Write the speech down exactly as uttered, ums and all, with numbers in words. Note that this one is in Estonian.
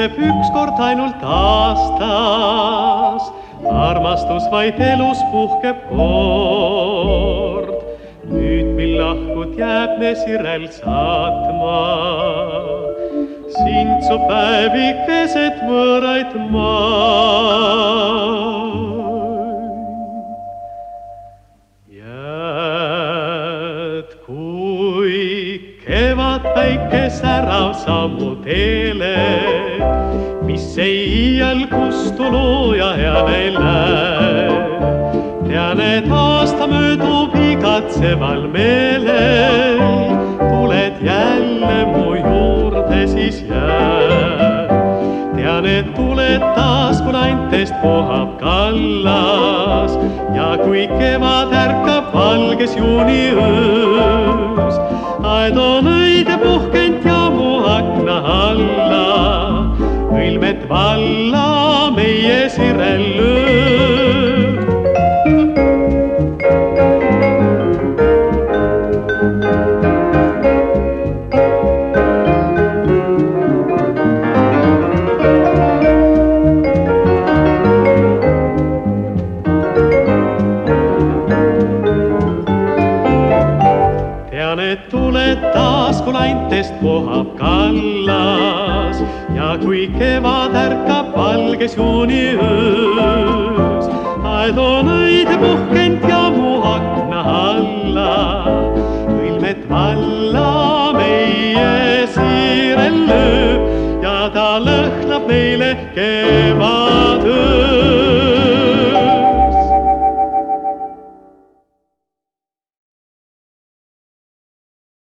tuleb ükskord ainult aastas, armastus vaid elus puhkeb kord. Nüüd mil lahkud jääb me Sirel saatma, sind su päevi keset võõraid maid. Jääd kui kevad päike särav sammu teele, mis ei iial kustu looja heal ei näe. Tean, et aasta möödub igatseval meelel, tuled jälle mu juurde, siis jääd. Tean, et tuled taas, kun antest puhab kallas ja kui kevad ärkab valges juuni öös. Aed on õide puhkend ja mu akna alla, õilmet valla meie Sirel lööb. Tean, et tuled taas, kun antest puhab kallas ja kui kevad ärkab valges juuni öös. Aed on õide puhkend ja mu akna alla, õilmet valla meie Sirel lööb ja ta lõhnab meile kevad.